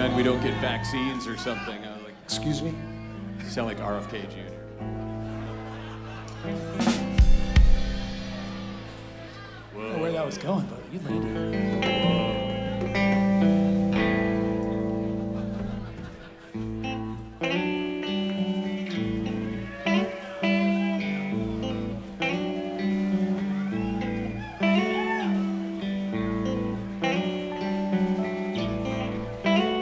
pretend we don't get vaccines or something. Like, Excuse me? you sound like RFK Jr. I don't know where that was going, but you landed.